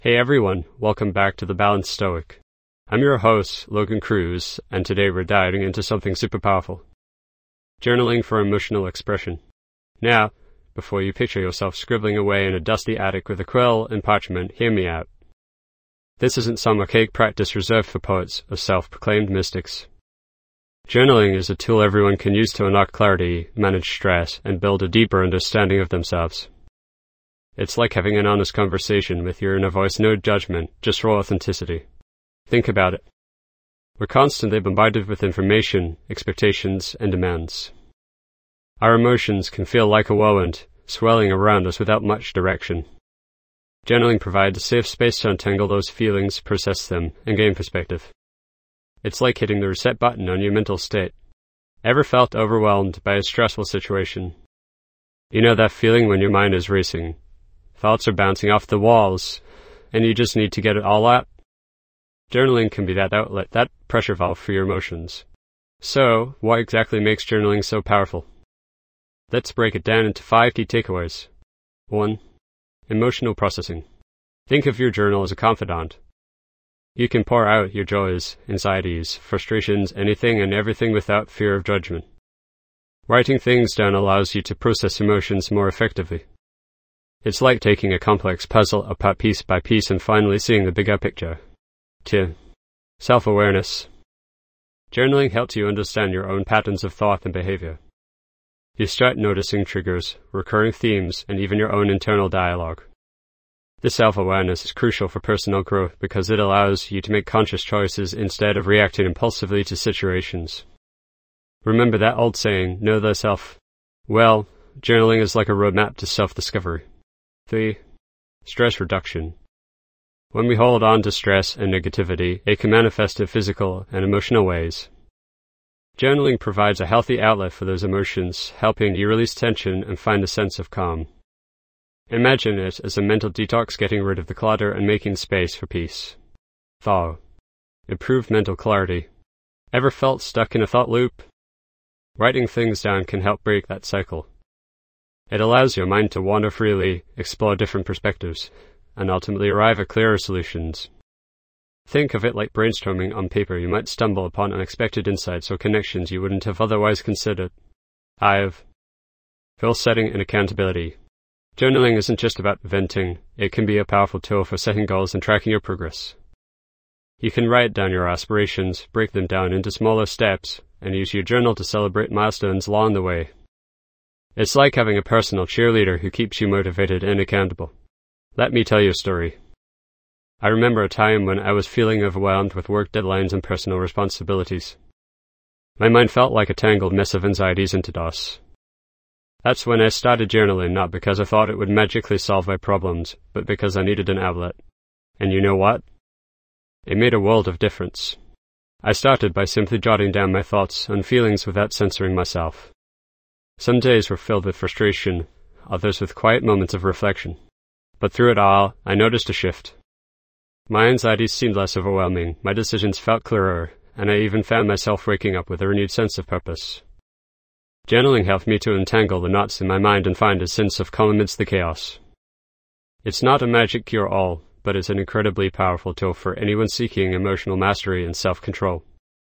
Hey everyone, welcome back to The Balanced Stoic. I'm your host, Logan Cruz, and today we're diving into something super powerful. Journaling for emotional expression. Now, before you picture yourself scribbling away in a dusty attic with a quill and parchment, hear me out. This isn't some archaic practice reserved for poets or self-proclaimed mystics. Journaling is a tool everyone can use to unlock clarity, manage stress, and build a deeper understanding of themselves. It's like having an honest conversation with your inner voice, no judgment, just raw authenticity. Think about it. We're constantly bombarded with information, expectations, and demands. Our emotions can feel like a whirlwind, swirling around us without much direction. Journaling provides a safe space to untangle those feelings, process them, and gain perspective. It's like hitting the reset button on your mental state. Ever felt overwhelmed by a stressful situation? You know that feeling when your mind is racing? Thoughts are bouncing off the walls, and you just need to get it all out. Journaling can be that outlet, that pressure valve for your emotions. So, what exactly makes journaling so powerful? Let's break it down into 5 key takeaways. 1. Emotional processing. Think of your journal as a confidant. You can pour out your joys, anxieties, frustrations, anything and everything without fear of judgment. Writing things down allows you to process emotions more effectively. It's like taking a complex puzzle apart piece by piece and finally seeing the bigger picture. 2. Self-awareness. Journaling helps you understand your own patterns of thought and behavior. You start noticing triggers, recurring themes, and even your own internal dialogue. This self-awareness is crucial for personal growth because it allows you to make conscious choices instead of reacting impulsively to situations. Remember that old saying, know thyself. Well, journaling is like a roadmap to self-discovery. 3. Stress reduction. When we hold on to stress and negativity, it can manifest in physical and emotional ways. Journaling provides a healthy outlet for those emotions, helping you release tension and find a sense of calm. Imagine it as a mental detox, getting rid of the clutter and making space for peace. Thought. Improved mental clarity. Ever felt stuck in a thought loop? Writing things down can help break that cycle. It allows your mind to wander freely, explore different perspectives, and ultimately arrive at clearer solutions. Think of it like brainstorming on paper. You might stumble upon unexpected insights or connections you wouldn't have otherwise considered. 5. Goal setting and accountability. Journaling isn't just about venting. It can be a powerful tool for setting goals and tracking your progress. You can write down your aspirations, break them down into smaller steps, and use your journal to celebrate milestones along the way. It's like having a personal cheerleader who keeps you motivated and accountable. Let me tell you a story. I remember a time when I was feeling overwhelmed with work deadlines and personal responsibilities. My mind felt like a tangled mess of anxieties and DOS. That's when I started journaling, not because I thought it would magically solve my problems, but because I needed an outlet. And you know what? It made a world of difference. I started by simply jotting down my thoughts and feelings without censoring myself. Some days were filled with frustration, others with quiet moments of reflection. But through it all, I noticed a shift. My anxieties seemed less overwhelming, my decisions felt clearer, and I even found myself waking up with a renewed sense of purpose. Journaling helped me to untangle the knots in my mind and find a sense of calm amidst the chaos. It's not a magic cure-all, but it's an incredibly powerful tool for anyone seeking emotional mastery and self-control.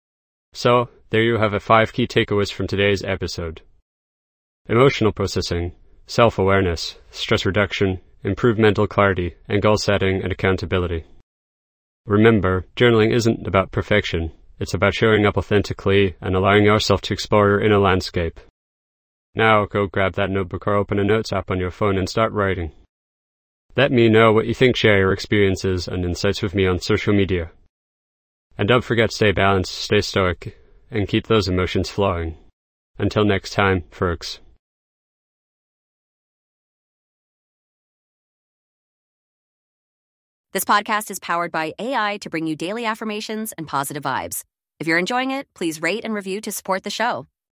So, there you have 5 key takeaways from today's episode. Emotional processing, self-awareness, stress reduction, improved mental clarity, and goal setting and accountability. Remember, journaling isn't about perfection. It's about showing up authentically and allowing yourself to explore your inner landscape. Now go grab that notebook or open a notes app on your phone and start writing. Let me know what you think, share your experiences and insights with me on social media. And don't forget, stay balanced, stay stoic, and keep those emotions flowing. Until next time, folks. This podcast is powered by AI to bring you daily affirmations and positive vibes. If you're enjoying it, please rate and review to support the show.